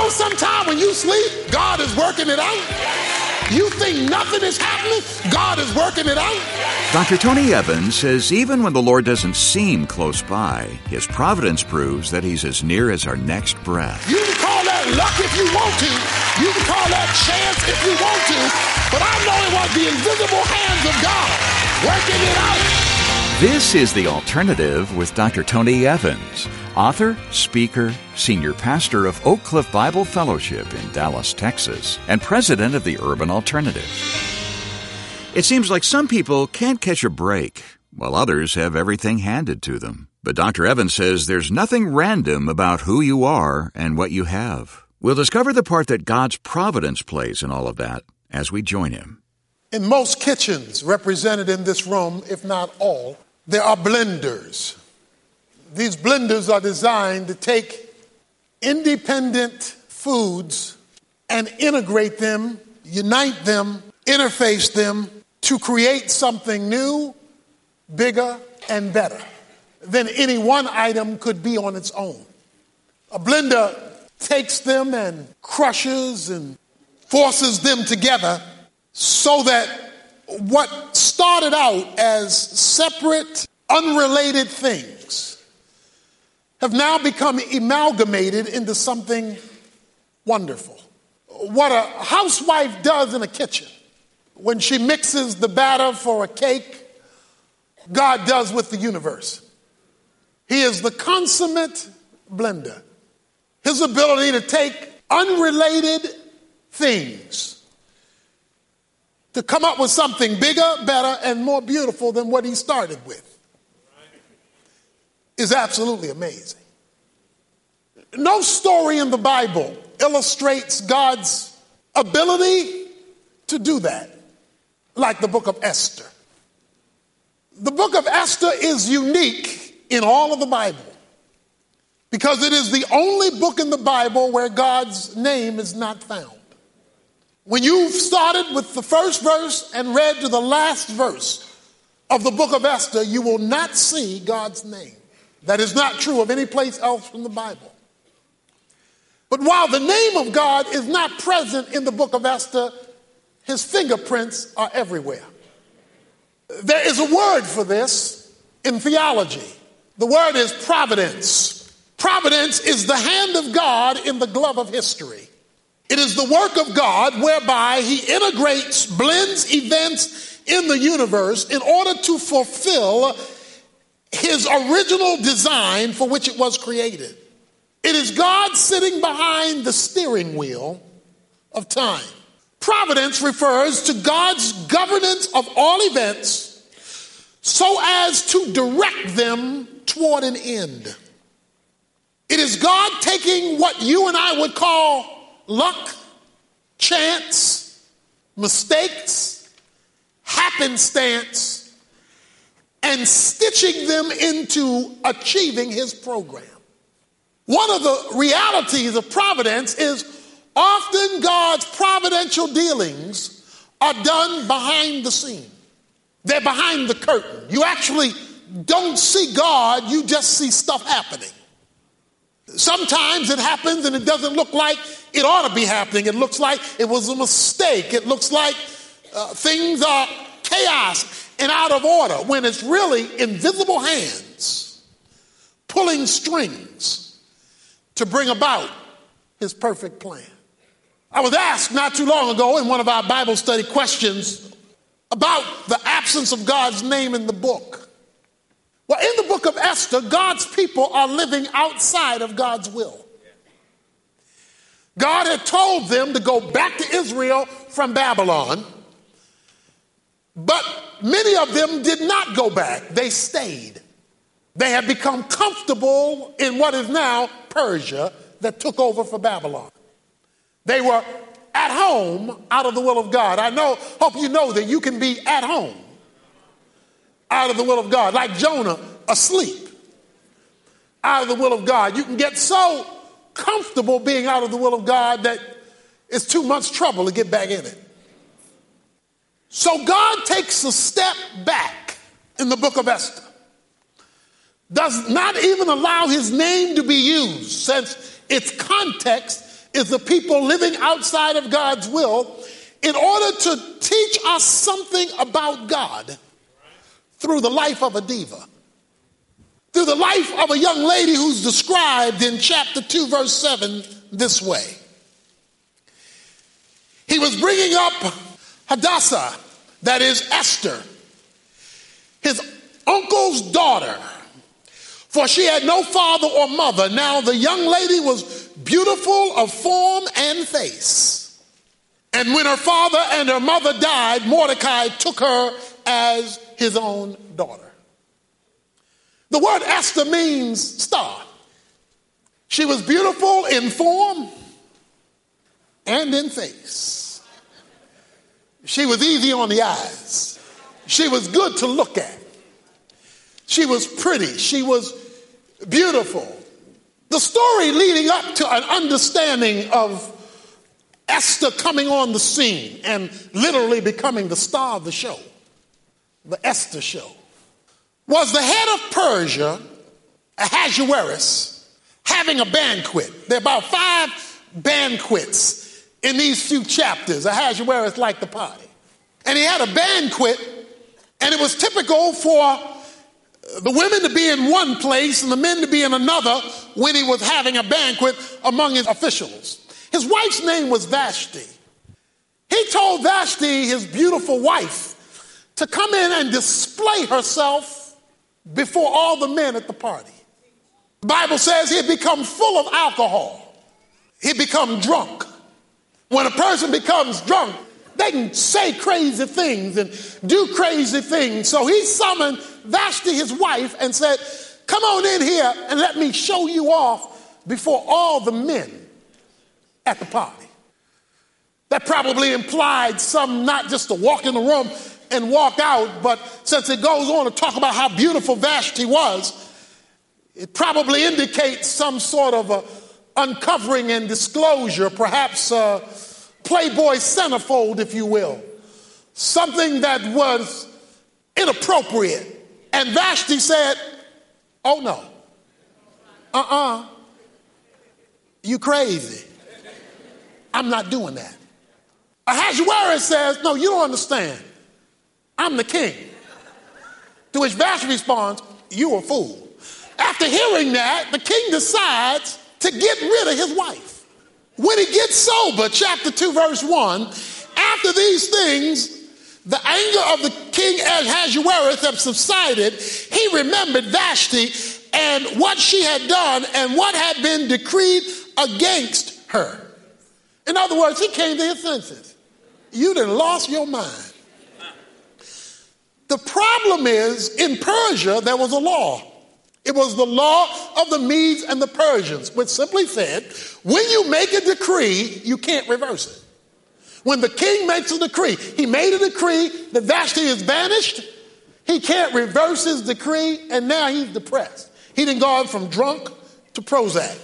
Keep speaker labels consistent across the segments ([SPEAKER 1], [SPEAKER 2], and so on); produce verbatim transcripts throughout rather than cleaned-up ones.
[SPEAKER 1] know sometime when you sleep, God is working it out? You think nothing is happening? God is working it out?
[SPEAKER 2] Doctor Tony Evans says even when the Lord doesn't seem close by, His providence proves that He's as near as our next breath.
[SPEAKER 1] You can call that luck if you want to. You can call that chance if you want to. But I know it was the invisible hands of God working it out.
[SPEAKER 2] This is The Alternative with Doctor Tony Evans, author, speaker, senior pastor of Oak Cliff Bible Fellowship in Dallas, Texas, and president of the Urban Alternative. It seems like some people can't catch a break, while others have everything handed to them. But Doctor Evans says there's nothing random about who you are and what you have. We'll discover the part that God's providence plays in all of that as we join him.
[SPEAKER 1] In most kitchens represented in this room, if not all, there are blenders. These blenders are designed to take independent foods and integrate them, unite them, interface them to create something new, bigger, and better than any one item could be on its own. A blender takes them and crushes and forces them together so that what started out as separate, unrelated things have now become amalgamated into something wonderful. What a housewife does in a kitchen when she mixes the batter for a cake, God does with the universe. He is the consummate blender. His ability to take unrelated things to come up with something bigger, better, and more beautiful than what he started with is absolutely amazing. No story in the Bible illustrates God's ability to do that like the book of Esther. The book of Esther is unique in all of the Bible because it is the only book in the Bible where God's name is not found. When you've started with the first verse and read to the last verse of the book of Esther, you will not see God's name. That is not true of any place else from the Bible. But while the name of God is not present in the book of Esther, his fingerprints are everywhere. There is a word for this in theology. The word is providence. Providence is the hand of God in the glove of history. It is the work of God whereby he integrates, blends events in the universe in order to fulfill his original design for which it was created. It is God sitting behind the steering wheel of time. Providence refers to God's governance of all events so as to direct them toward an end. It is God taking what you and I would call luck, chance, mistakes, happenstance, and stitching them into achieving his program. One of the realities of providence is often God's providential dealings are done behind the scene. They're behind the curtain. You actually don't see God, you just see stuff happening. Sometimes it happens and it doesn't look like it ought to be happening. It looks like it was a mistake. It looks like uh, things are chaos and out of order when it's really invisible hands pulling strings to bring about his perfect plan. I was asked not too long ago in one of our Bible study questions about the absence of God's name in the book. Well, in the book of Esther, God's people are living outside of God's will. God had told them to go back to Israel from Babylon, but many of them did not go back. They stayed. They had become comfortable in what is now Persia that took over for Babylon. They were at home out of the will of God. I know, hope you know that you can be at home out of the will of God, like Jonah asleep out of the will of God. You can get so comfortable being out of the will of God that it's too much trouble to get back in it. So God takes a step back in the book of Esther, does not even allow his name to be used since its context is the people living outside of God's will in order to teach us something about God through the life of a diva, through the life of a young lady who's described in chapter two, verse seven this way. He was bringing up Hadassah, that is Esther, his uncle's daughter, for she had no father or mother. Now the young lady was beautiful of form and face. And when her father and her mother died, Mordecai took her as his own daughter. The word Esther means star. She was beautiful in form and in face. She was easy on the eyes. She was good to look at. She was pretty. She was beautiful. The story leading up to an understanding of Esther coming on the scene and literally becoming the star of the show, the Esther show, was the head of Persia, Ahasuerus, having a banquet. There are about five banquets in these few chapters. Ahasuerus liked the party. And he had a banquet, and it was typical for the women to be in one place and the men to be in another when he was having a banquet among his officials. His wife's name was Vashti. He told Vashti, his beautiful wife, to come in and display herself before all the men at the party. The Bible says he'd become full of alcohol. He'd become drunk. When a person becomes drunk, they can say crazy things and do crazy things. So he summoned Vashti, his wife, and said, come on in here and let me show you off before all the men at the party. That probably implied some, not just to walk in the room and walk out, but since it goes on to talk about how beautiful Vashti was, it probably indicates some sort of a uncovering and disclosure, perhaps a Playboy centerfold, if you will. Something that was inappropriate. And Vashti said, oh no, uh-uh, you crazy. I'm not doing that. Ahasuerus says, no, you don't understand. I'm the king. To which Vashti responds, you a fool. After hearing that, the king decides to get rid of his wife. When he gets sober, chapter two, verse one, after these things, the anger of the king Ahasuerus had subsided. He remembered Vashti and what she had done and what had been decreed against her. In other words, he came to his senses. You done lost your mind. The problem is, in Persia, there was a law. It was the law of the Medes and the Persians, which simply said, when you make a decree, you can't reverse it. When the king makes a decree, he made a decree that Vashti is banished. He can't reverse his decree, and now he's depressed. He done gone from drunk to Prozac.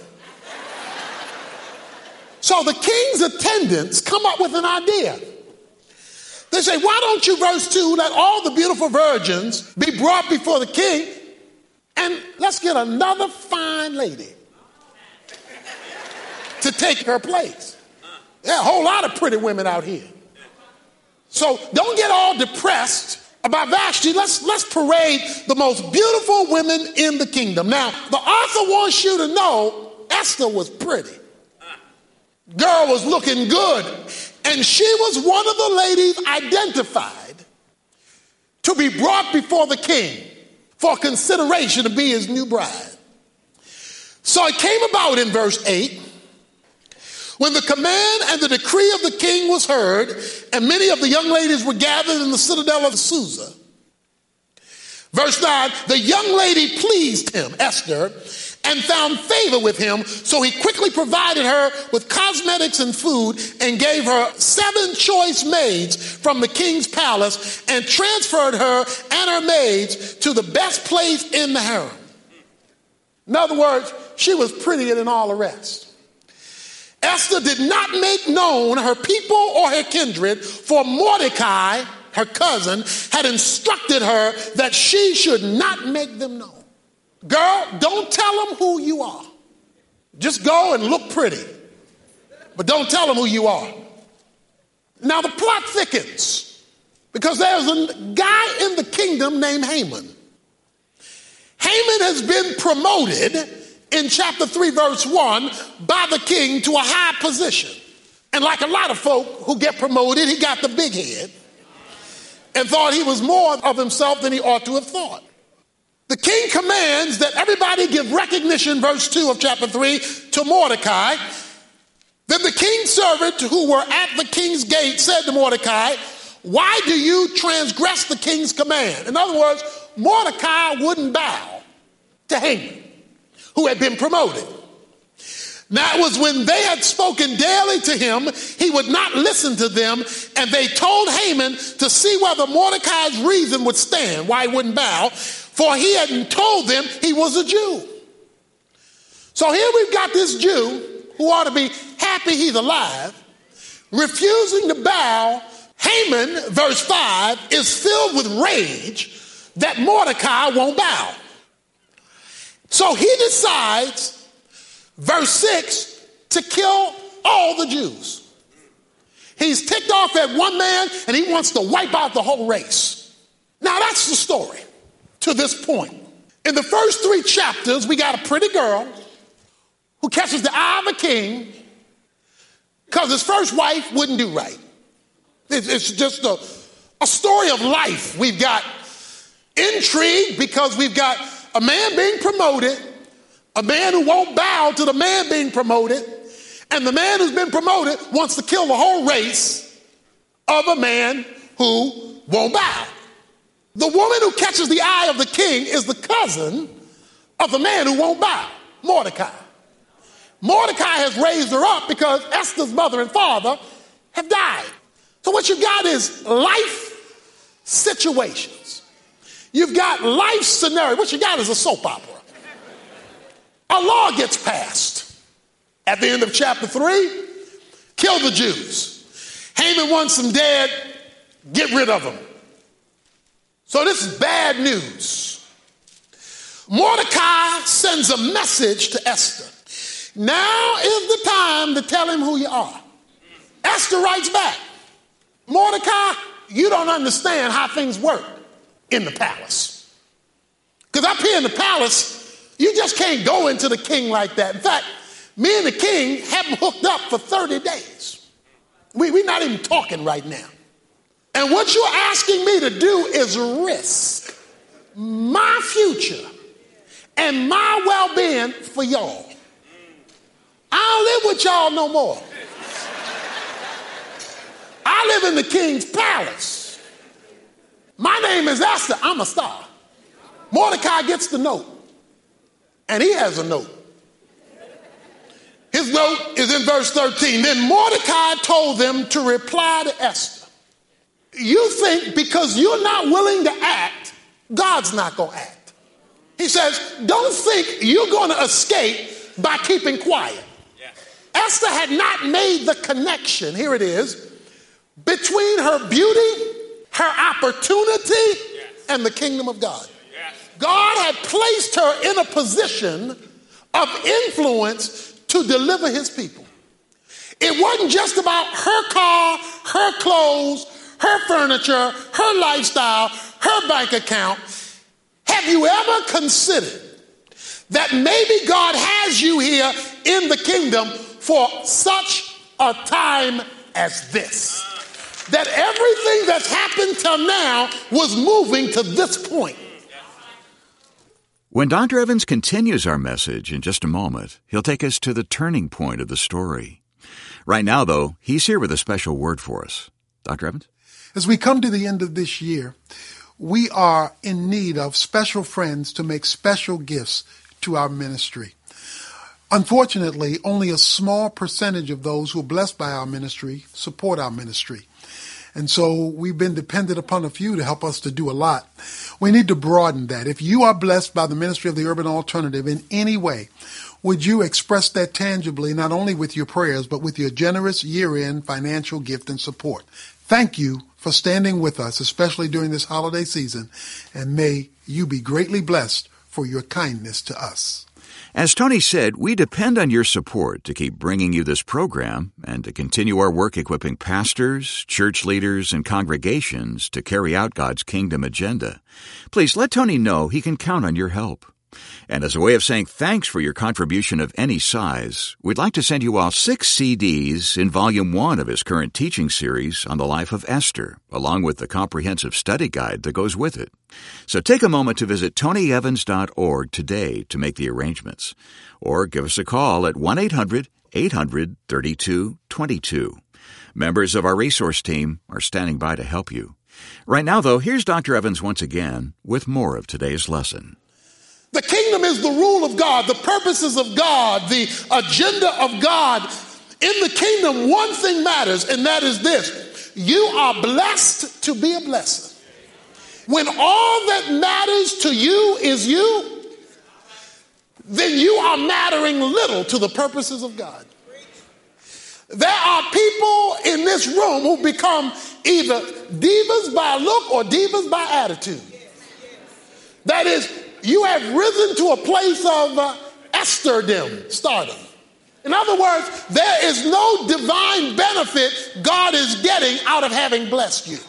[SPEAKER 1] So the king's attendants come up with an idea. They say, why don't you, verse two, let all the beautiful virgins be brought before the king, and let's get another fine lady to take her place. There are a whole lot of pretty women out here. So don't get all depressed about Vashti. Let's, let's parade the most beautiful women in the kingdom. Now, the author wants you to know Esther was pretty. Girl was looking good. And she was one of the ladies identified to be brought before the king for consideration to be his new bride. So it came about in verse eight, when the command and the decree of the king was heard, and many of the young ladies were gathered in the citadel of Susa. Verse nine, the young lady pleased him, Esther, and found favor with him, so he quickly provided her with cosmetics and food and gave her seven choice maids from the king's palace and transferred her and her maids to the best place in the harem. In other words, she was prettier than all the rest. Esther did not make known her people or her kindred, for Mordecai, her cousin, had instructed her that she should not make them known. Girl, don't tell them who you are. Just go and look pretty. but don't tell them who you are. Now the plot thickens because there's a guy in the kingdom named Haman. Haman has been promoted in chapter three, verse one, by the king to a high position. And like a lot of folk who get promoted, he got the big head and thought he was more of himself than he ought to have thought. The king commands that everybody give recognition, verse two of chapter three, to Mordecai. Then the king's servant who were at the king's gate said to Mordecai, why do you transgress the king's command? In other words, Mordecai wouldn't bow to Haman, who had been promoted. Now it was when they had spoken daily to him, he would not listen to them, and they told Haman to see whether Mordecai's reason would stand, why he wouldn't bow, for he hadn't told them he was a Jew. So here we've got this Jew who ought to be happy he's alive, refusing to bow. Haman, verse five, is filled with rage that Mordecai won't bow. So he decides, verse six, to kill all the Jews. He's ticked off at one man and he wants to wipe out the whole race. Now that's the story to this point. In the first three chapters, we got a pretty girl who catches the eye of a king because his first wife wouldn't do right. It's just a, a story of life. We've got intrigue because we've got a man being promoted, a man who won't bow to the man being promoted, and the man who's been promoted wants to kill the whole race of a man who won't bow. The woman who catches the eye of the king is the cousin of the man who won't bow, Mordecai. Mordecai has raised her up because Esther's mother and father have died. So what you've got is life situations. You've got life scenario. What you got is a soap opera. A law gets passed. At the end of chapter three, kill the Jews. Haman wants them dead, get rid of them. So this is bad news. Mordecai sends a message to Esther. Now is the time to tell him who you are. Esther writes back, Mordecai, you don't understand how things work in the palace. Because up here in the palace, you just can't go into the king like that. In fact, me and the king haven't hooked up for thirty days. We, we're not even talking right now. And what you're asking me to do is risk my future and my well-being for y'all. I don't live with y'all no more. I live in the king's palace. My name is Esther. I'm a star. Mordecai gets the note. And he has a note. His note is in verse thirteen. Then Mordecai told them to reply to Esther. You think because you're not willing to act, God's not going to act. He says, don't think you're going to escape by keeping quiet. Yeah. Esther had not made the connection, here it is, between her beauty, her opportunity, yes, and the kingdom of God. Yes. God had placed her in a position of influence to deliver his people. It wasn't just about her car, her clothes, her furniture, her lifestyle, her bank account. Have you ever considered that maybe God has you here in the kingdom for such a time as this? That everything that's happened till now was moving to this point.
[SPEAKER 2] When Doctor Evans continues our message in just a moment, he'll take us to the turning point of the story. Right now, though, he's here with a special word for us. Doctor Evans?
[SPEAKER 1] As we come to the end of this year, we are in need of special friends to make special gifts to our ministry. Unfortunately, only a small percentage of those who are blessed by our ministry support our ministry. And so we've been dependent upon a few to help us to do a lot. We need to broaden that. If you are blessed by the ministry of the Urban Alternative in any way, would you express that tangibly, not only with your prayers, but with your generous year-end financial gift and support? Thank you for standing with us, especially during this holiday season, and may you be greatly blessed for your kindness to us.
[SPEAKER 2] As Tony said, we depend on your support to keep bringing you this program and to continue our work equipping pastors, church leaders, and congregations to carry out God's kingdom agenda. Please let Tony know he can count on your help. And as a way of saying thanks for your contribution of any size, we'd like to send you all six C Ds in Volume one of his current teaching series on the life of Esther, along with the comprehensive study guide that goes with it. So take a moment to visit tony evans dot org today to make the arrangements, or give us a call at one eight hundred eight hundred thirty-two twenty-two. Members of our resource team are standing by to help you. Right now, though, here's Doctor Evans once again with more of today's lesson.
[SPEAKER 1] The kingdom is the rule of God, the purposes of God, the agenda of God. In the kingdom, one thing matters, and that is this: you are blessed to be a blessing. When all that matters to you is you, then you are mattering little to the purposes of God. There are people in this room who become either divas by look or divas by attitude. That is, you have risen to a place of uh, Esther-dom, stardom. In other words, there is no divine benefit God is getting out of having blessed you.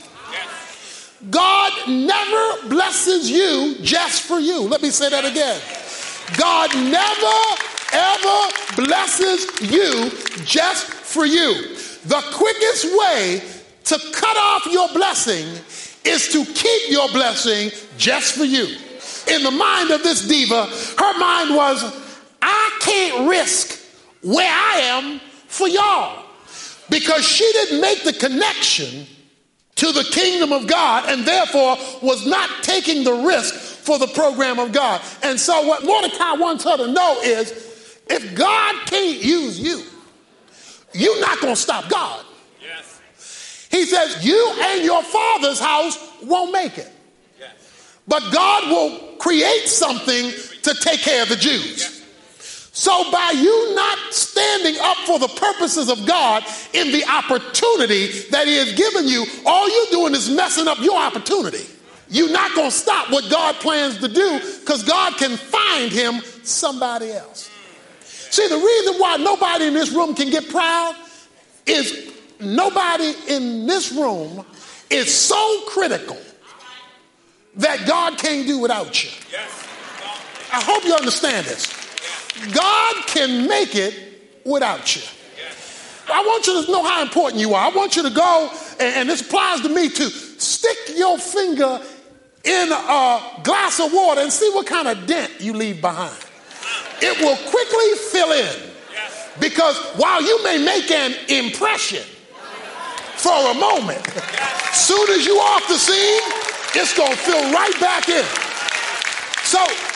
[SPEAKER 1] God never blesses you just for you. Let me say that again. God never, ever blesses you just for you. The quickest way to cut off your blessing is to keep your blessing just for you. In the mind of this diva, her mind was, I can't risk where I am for y'all. Because she didn't make the connection to the kingdom of God and therefore was not taking the risk for the program of God. And so what Mordecai wants her to know is, if God can't use you, you're not going to stop God. Yes. He says, you and your father's house won't make it. But God will create something to take care of the Jews. So by you not standing up for the purposes of God in the opportunity that he has given you, all you're doing is messing up your opportunity. You're not going to stop what God plans to do because God can find him somebody else. See, the reason why nobody in this room can get proud is nobody in this room is so critical that God can't do without you. Yes. I hope you understand this. Yes. God can make it without you. Yes. I want you to know how important you are. I want you to go, and, and this applies to me too, stick your finger in a glass of water and see what kind of dent you leave behind. It will quickly fill in. Yes. Because while you may make an impression for a moment, yes, soon as you off the scene, it's going to fill right back in. So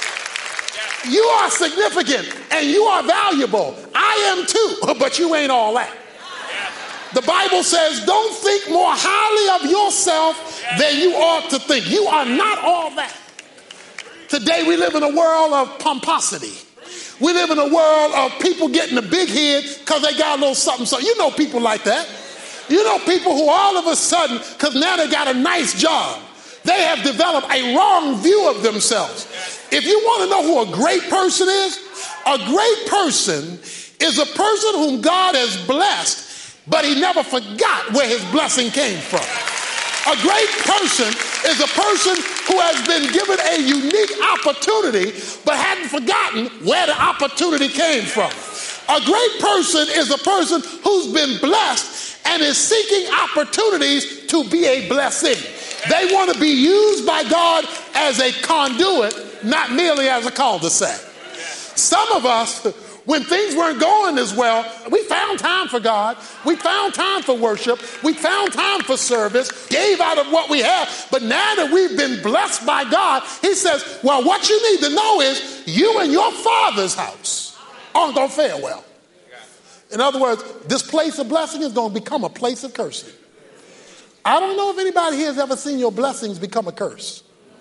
[SPEAKER 1] you are significant and you are valuable. I am too, but you ain't all that. The Bible says, don't think more highly of yourself than you ought to think. You are not all that. Today we live in a world of pomposity. We live in a world of people getting a big head because they got a little something. So you know people like that. You know people who all of a sudden, because now they got a nice job, they have developed a wrong view of themselves. If you want to know who a great person is, a great person is a person whom God has blessed, but he never forgot where his blessing came from. A great person is a person who has been given a unique opportunity, but hadn't forgotten where the opportunity came from. A great person is a person who's been blessed and is seeking opportunities to be a blessing. They want to be used by God as a conduit, not merely as a cul-de-sac. Some of us, when things weren't going as well, we found time for God. We found time for worship. We found time for service, gave out of what we have. But now that we've been blessed by God, he says, well, what you need to know is you and your father's house aren't going to fare well. In other words, this place of blessing is going to become a place of cursing. I don't know if anybody here has ever seen your blessings become a curse.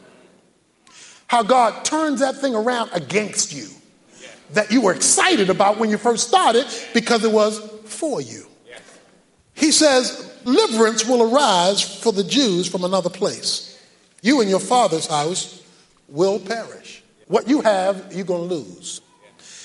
[SPEAKER 1] How God turns that thing around against you that you were excited about when you first started because it was for you. He says, deliverance will arise for the Jews from another place. You and your father's house will perish. What you have, you're going to lose.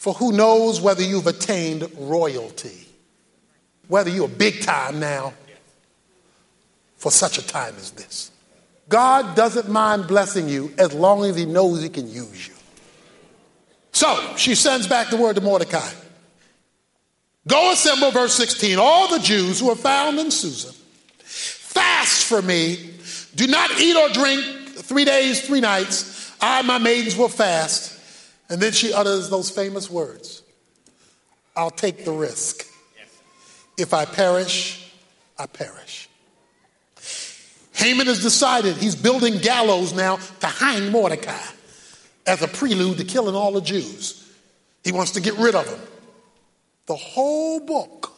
[SPEAKER 1] For who knows whether you've attained royalty, whether you're big time now for such a time as this. God doesn't mind blessing you as long as he knows he can use you. So she sends back the word to Mordecai. Go assemble, verse sixteen, all the Jews who are found in Susa. Fast for me. Do not eat or drink three days, three nights. I and my maidens will fast. And then she utters those famous words. I'll take the risk. If I perish, I perish. Haman has decided he's building gallows now to hang Mordecai as a prelude to killing all the Jews. He wants to get rid of them. The whole book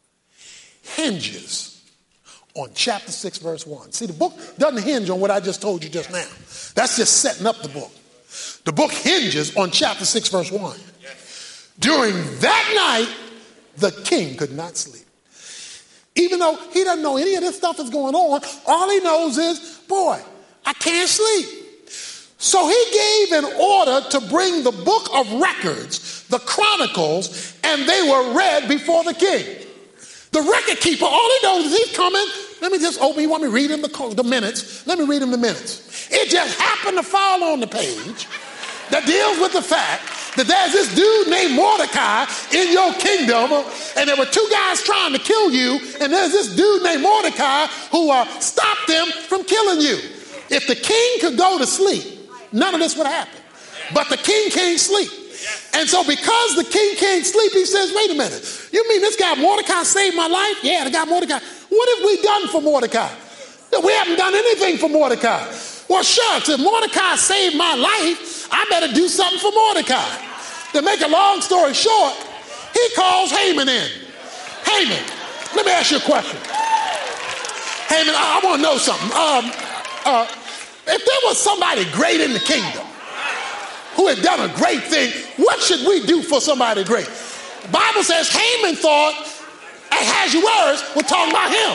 [SPEAKER 1] hinges on chapter six, verse one. See, the book doesn't hinge on what I just told you just now. That's just setting up the book. The book hinges on chapter six, verse one. During that night, the king could not sleep. Even though he doesn't know any of this stuff is going on, all he knows is, boy, I can't sleep. So he gave an order to bring the book of records, the chronicles, and they were read before the king. The record keeper, all he knows is he's coming. Let me just open, you want me to read him the, the minutes? Let me read him the minutes. It just happened to fall on the page that deals with the fact that there's this dude named Mordecai in your kingdom, and there were two guys trying to kill you, and there's this dude named Mordecai who uh, stopped them from killing you. If the king could go to sleep, none of this would happen. But the king can't sleep. And so because the king can't sleep, he says, wait a minute, you mean this guy Mordecai saved my life? Yeah, the guy Mordecai. What have we done for Mordecai? We haven't done anything for Mordecai. Well, shucks, if Mordecai saved my life, I better do something for Mordecai. To make a long story short, he calls Haman in. Haman, let me ask you a question. Haman, I, I want to know something. Um, uh, if there was somebody great in the kingdom who had done a great thing, what should we do for somebody great? The Bible says Haman thought Ahasuerus was talking about him.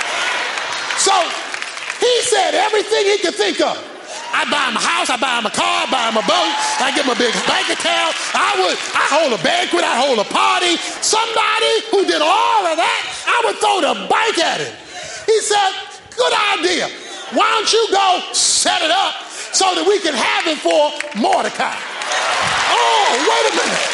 [SPEAKER 1] So he said everything he could think of. I buy him a house, I buy him a car, I buy him a boat, I give him a big bank account, I would, I hold a banquet, I hold a party. Somebody who did all of that, I would throw the bank at him. He said, good idea. Why don't you go set it up so that we can have it for Mordecai? Oh, wait a minute.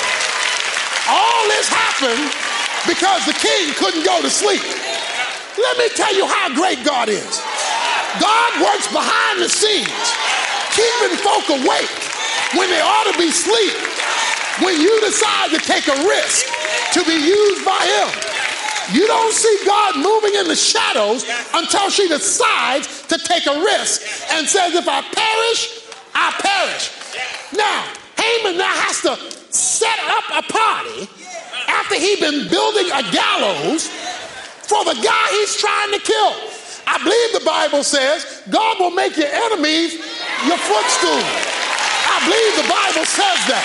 [SPEAKER 1] All this happened because the king couldn't go to sleep. Let me tell you how great God is. God works behind the scenes, keeping folk awake when they ought to be asleep. When you decide to take a risk to be used by him, you don't see God moving in the shadows until she decides to take a risk and says, if I perish, I perish. Now, Haman now has to set up a party after he'd been building a gallows for the guy he's trying to kill. I believe the Bible says God will make your enemies your footstool. I believe the Bible says that.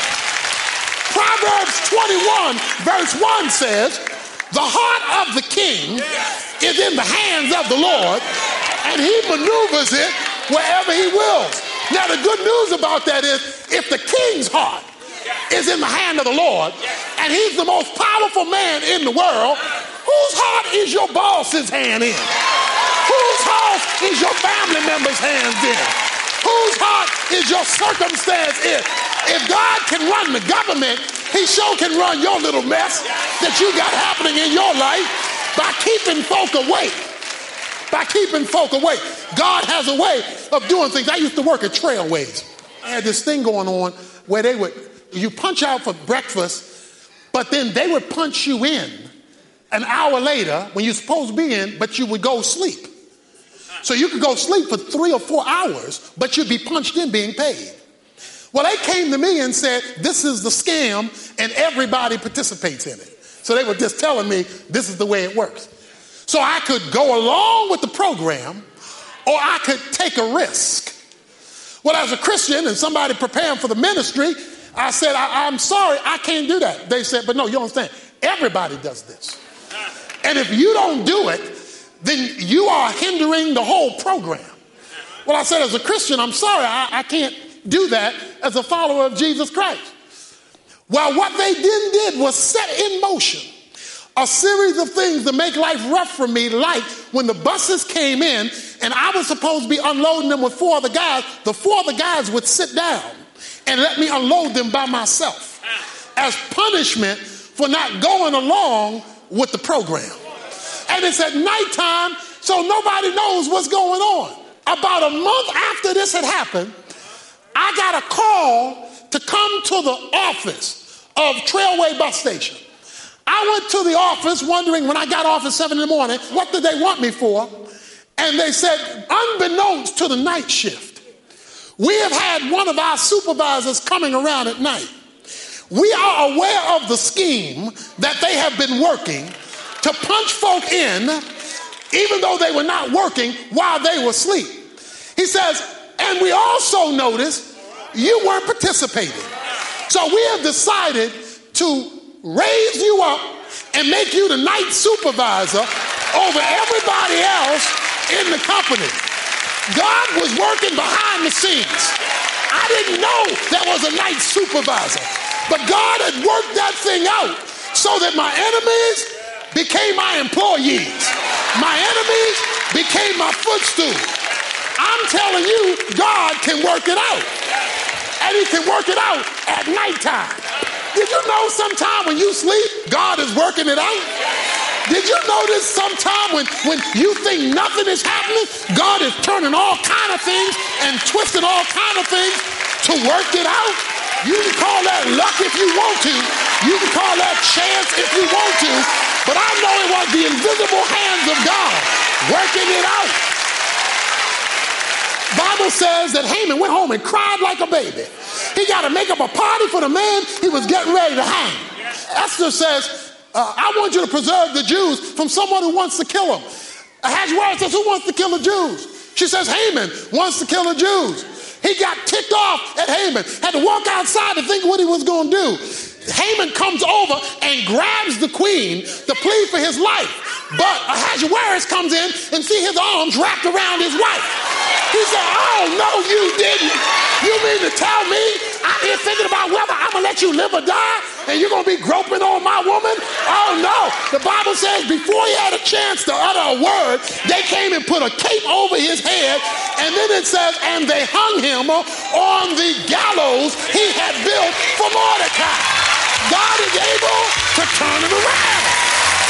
[SPEAKER 1] Proverbs twenty-one verse one says, the heart of the king is in the hands of the Lord, and he maneuvers it wherever he wills. Now the good news about that is, if the king's heart is in the hand of the Lord, and he's the most powerful man in the world, whose heart is your boss's hand in? Whose heart is your family member's hands in? Whose heart is your circumstance in? If God can run the government, he sure can run your little mess that you got happening in your life by keeping folk awake. By keeping folk awake. God has a way of doing things. I used to work at Trailways. I had this thing going on where they would, you punch out for breakfast, but then they would punch you in an hour later when you're supposed to be in, but you would go sleep. So you could go sleep for three or four hours, but you'd be punched in being paid. Well, they came to me and said, this is the scam, and everybody participates in it. So they were just telling me this is the way it works. So I could go along with the program, or I could take a risk. Well, as a Christian and somebody preparing for the ministry, I said, I, I'm sorry, I can't do that. They said, but no, you don't understand. Everybody does this. And if you don't do it, then you are hindering the whole program. Well, I said, as a Christian, I'm sorry, I, I can't do that as a follower of Jesus Christ. Well, what they then did was set in motion a series of things to make life rough for me, like when the buses came in and I was supposed to be unloading them with four other guys, the four other guys would sit down and let me unload them by myself as punishment for not going along with the program. And it's at nighttime, so nobody knows what's going on. About a month after this had happened, I got a call to come to the office of Trailway Bus Station. I went to the office wondering when I got off at seven in the morning, what did they want me for? And they said, unbeknownst to the night shift, we have had one of our supervisors coming around at night. We are aware of the scheme that they have been working to punch folk in, even though they were not working while they were asleep. He says, and we also noticed you weren't participating. So we have decided to raise you up and make you the night supervisor over everybody else in the company. God was working behind the scenes. I didn't know there was a night supervisor, but God had worked that thing out so that my enemies became my employees. My enemies became my footstool. I'm telling you, God can work it out. And he can work it out at nighttime. Did you know sometime when you sleep, God is working it out? Did you notice sometime when, when you think nothing is happening, God is turning all kind of things and twisting all kind of things to work it out? You can call that luck if you want to. You can call that chance if you want to. But I know it was the invisible hands of God working it out. Bible says that Haman went home and cried like a baby. He got to make up a party for the man he was getting ready to hang. Esther says, uh, I want you to preserve the Jews from someone who wants to kill them. Ahasuerus says, who wants to kill the Jews? She says, Haman wants to kill the Jews. He got ticked off at Haman, had to walk outside to think what he was going to do. Haman comes over and grabs the queen to plead for his life. But Ahasuerus comes in and see his arms wrapped around his wife. He said, oh, no, you didn't. You mean to tell me I'm here thinking about whether I'm going to let you live or die and you're going to be groping on my woman? Oh, no. The Bible says before he had a chance to utter a word, they came and put a cape over his head. And then it says, and they hung him on the gallows he had built for Mordecai. God is able to turn it around.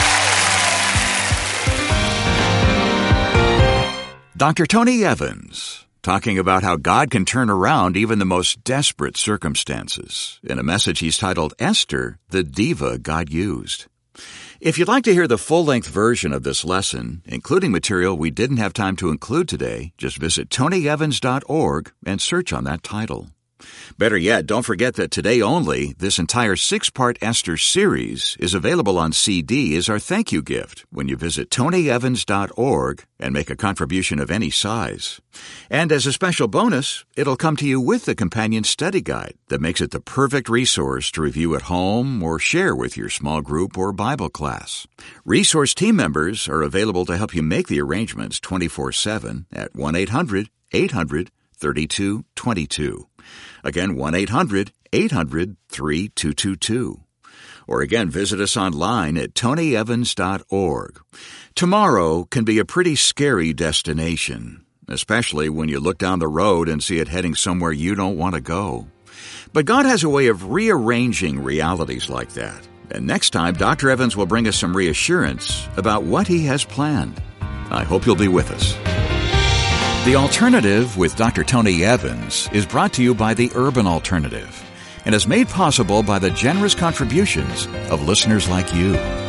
[SPEAKER 2] Doctor Tony Evans, talking about how God can turn around even the most desperate circumstances in a message he's titled Esther, the Diva God Used. If you'd like to hear the full-length version of this lesson, including material we didn't have time to include today, just visit tony evans dot org and search on that title. Better yet, don't forget that today only, this entire six-part Esther series is available on C D as our thank you gift when you visit tony evans dot org and make a contribution of any size. And as a special bonus, it'll come to you with the companion study guide that makes it the perfect resource to review at home or share with your small group or Bible class. Resource team members are available to help you make the arrangements twenty-four seven at one eight hundred eight hundred thirty-two twenty-two. Again, one eight hundred eight hundred thirty-two twenty-two. Or again, visit us online at tony evans dot org. Tomorrow can be a pretty scary destination, especially when you look down the road and see it heading somewhere you don't want to go. But God has a way of rearranging realities like that. And next time, Doctor Evans will bring us some reassurance about what he has planned. I hope you'll be with us. The Alternative with Doctor Tony Evans is brought to you by the Urban Alternative and is made possible by the generous contributions of listeners like you.